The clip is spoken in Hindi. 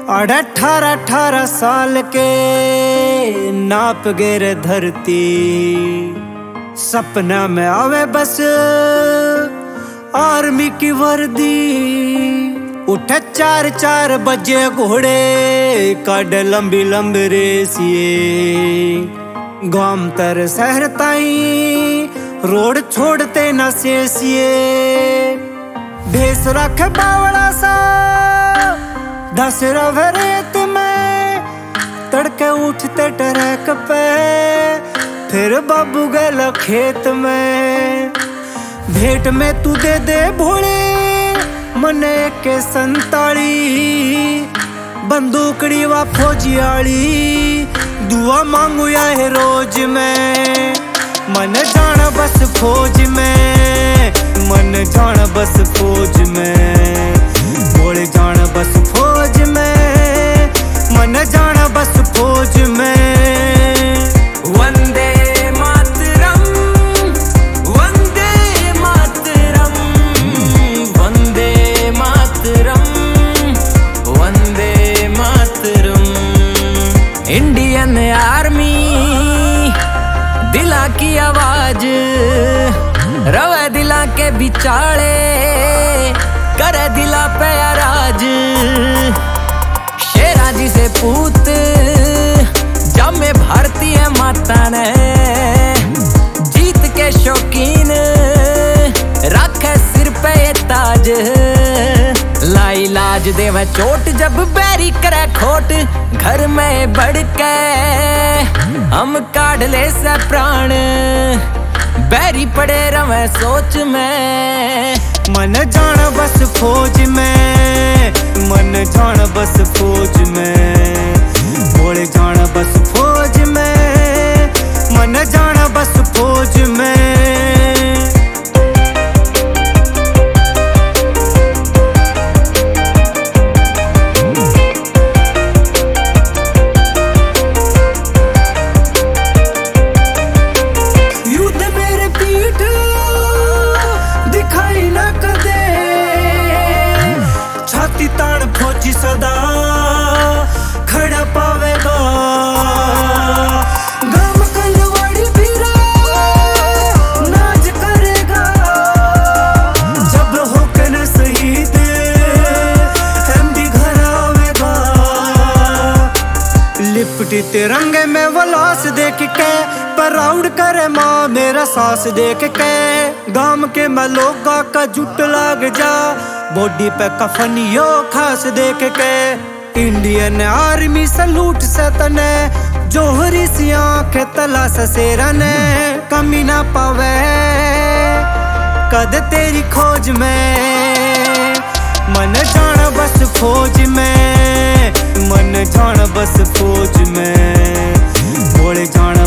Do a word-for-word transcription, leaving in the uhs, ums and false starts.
अठारह अठारह साल के नाप गिर धरती, सपना में आवे बस आर्मी की वर्दी। उठे चार चार बजे घोड़े काट लंबी लंबी रेसिए, गांव तर शहर ताई रोड छोड़ते न सेसिए। भेस रख बावड़ा सा दस रवे रेत में, तड़के उठते ट्रैक पे फिर बाबू गल खेत में। भेंट में तू दे दे भोले मने के संताली, बंदूकड़ी व फौजियाली दुआ मांगू या है रोज में। मन जान बस फौज में, मन जान बस फौज में, भोले जान बस फौज में, मन जान बस फौज में। वंदे मातरम, वंदे मातरम, वंदे मातरम, वंदे मातरम। इंडियन आर्मी दिला की आवाज रवे दिला के बिचाले, करे दिला पे राज। शेरा जी से पूत जमे भारतीय माता ने, जीत के शौकीन रखे सिर पे ये ताज। लाई लाज देवे चोट जब बैरी करे खोट, घर में बढ़ के हम काढ़ ले से प्राण। बैरी पड़े रवे सोच में, मन जान बस फौज में, मन जान बस फौज में, भोले जान बस फौज में, मन जान बस फौज में। तान फौजी सदा खड़ा पावेगा, गाम कलवाड़ी बीरा नाच करेगा। जब होके न शहीद एमडी घर आवेगा, लिपटी तिरंगे में वो लाश देख के प्राउड करे माँ मेरा सास देख के। गाम के मैं लोगा का जुट लाग जा, बॉडी पे कफनियो खास देख के। इंडियन आर्मी सलूट से तने, जोहरी सी आंखें तलाश से रने। कमी ना पावे कद तेरी खोज में, मन जान बस फौज में, मन जान बस फौज में, भोले जान